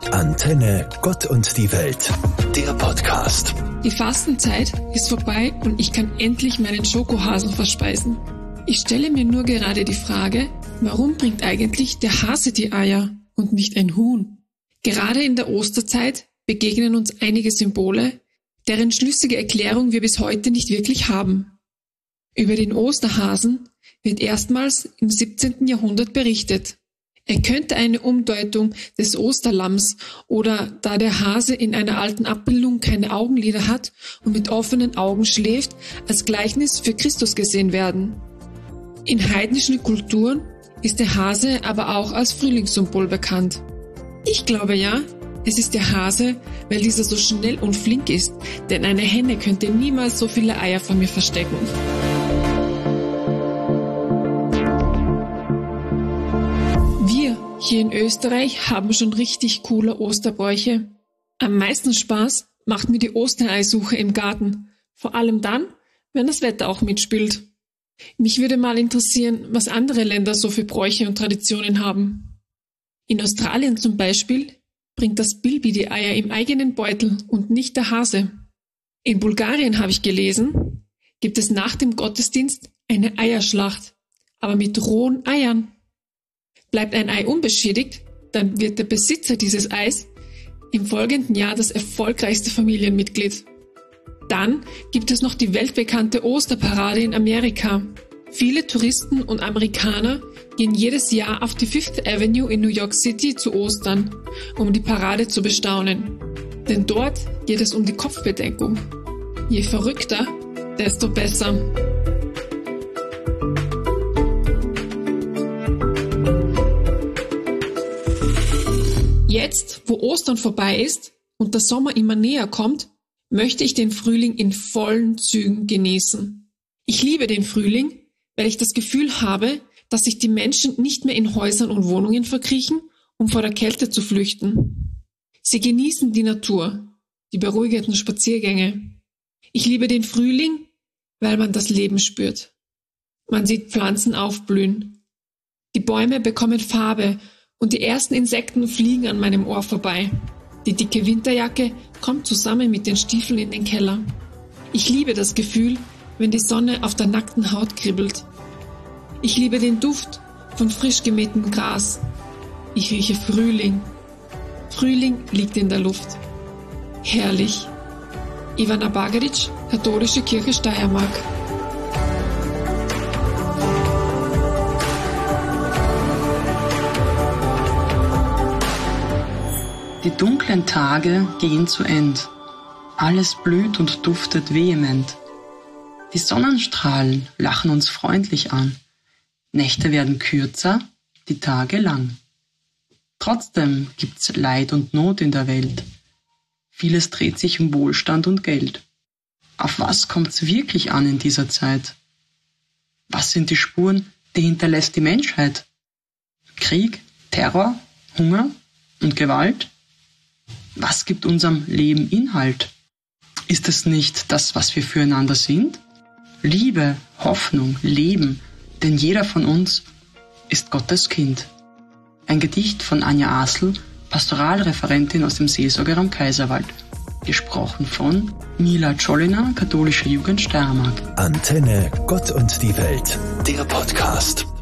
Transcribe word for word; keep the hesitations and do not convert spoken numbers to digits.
Antenne Gott und die Welt, der Podcast. Die Fastenzeit ist vorbei und ich kann endlich meinen Schokohasen verspeisen. Ich stelle mir nur gerade die Frage, warum bringt eigentlich der Hase die Eier und nicht ein Huhn? Gerade in der Osterzeit begegnen uns einige Symbole, deren schlüssige Erklärung wir bis heute nicht wirklich haben. Über den Osterhasen wird erstmals im siebzehnten Jahrhundert berichtet. Er könnte eine Umdeutung des Osterlamms oder da der Hase in einer alten Abbildung keine Augenlider hat und mit offenen Augen schläft, als Gleichnis für Christus gesehen werden. In heidnischen Kulturen ist der Hase aber auch als Frühlingssymbol bekannt. Ich glaube ja, es ist der Hase, weil dieser so schnell und flink ist, denn eine Henne könnte niemals so viele Eier von mir verstecken. Wir hier in Österreich haben schon richtig coole Osterbräuche. Am meisten Spaß macht mir die Ostereisuche im Garten, vor allem dann, wenn das Wetter auch mitspielt. Mich würde mal interessieren, was andere Länder so für Bräuche und Traditionen haben. In Australien zum Beispiel bringt das Bilby die Eier im eigenen Beutel und nicht der Hase. In Bulgarien, habe ich gelesen, gibt es nach dem Gottesdienst eine Eierschlacht, aber mit rohen Eiern. Bleibt ein Ei unbeschädigt, dann wird der Besitzer dieses Eis im folgenden Jahr das erfolgreichste Familienmitglied. Dann gibt es noch die weltbekannte Osterparade in Amerika. Viele Touristen und Amerikaner gehen jedes Jahr auf die Fifth Avenue in New York City zu Ostern, um die Parade zu bestaunen. Denn dort geht es um die Kopfbedeckung. Je verrückter, desto besser. Jetzt, wo Ostern vorbei ist und der Sommer immer näher kommt, möchte ich den Frühling in vollen Zügen genießen. Ich liebe den Frühling, weil ich das Gefühl habe, dass sich die Menschen nicht mehr in Häusern und Wohnungen verkriechen, um vor der Kälte zu flüchten. Sie genießen die Natur, die beruhigenden Spaziergänge. Ich liebe den Frühling, weil man das Leben spürt. Man sieht Pflanzen aufblühen. Die Bäume bekommen Farbe und die ersten Insekten fliegen an meinem Ohr vorbei. Die dicke Winterjacke kommt zusammen mit den Stiefeln in den Keller. Ich liebe das Gefühl, wenn die Sonne auf der nackten Haut kribbelt. Ich liebe den Duft von frisch gemähtem Gras. Ich rieche Frühling. Frühling liegt in der Luft. Herrlich. Ivana Bagaric, Katholische Kirche Steiermark. Die dunklen Tage gehen zu End. Alles blüht und duftet vehement. Die Sonnenstrahlen lachen uns freundlich an. Nächte werden kürzer, die Tage lang. Trotzdem gibt's Leid und Not in der Welt. Vieles dreht sich um Wohlstand und Geld. Auf was kommt's wirklich an in dieser Zeit? Was sind die Spuren, die hinterlässt die Menschheit? Krieg, Terror, Hunger und Gewalt? Was gibt unserem Leben Inhalt? Ist es nicht das, was wir füreinander sind? Liebe, Hoffnung, Leben, denn jeder von uns ist Gottes Kind. Ein Gedicht von Anja Asl, Pastoralreferentin aus dem Seelsorgeraum Kaiserwald. Gesprochen von Mila Czolina, Katholische Jugend Steiermark. Antenne Gott und die Welt, der Podcast.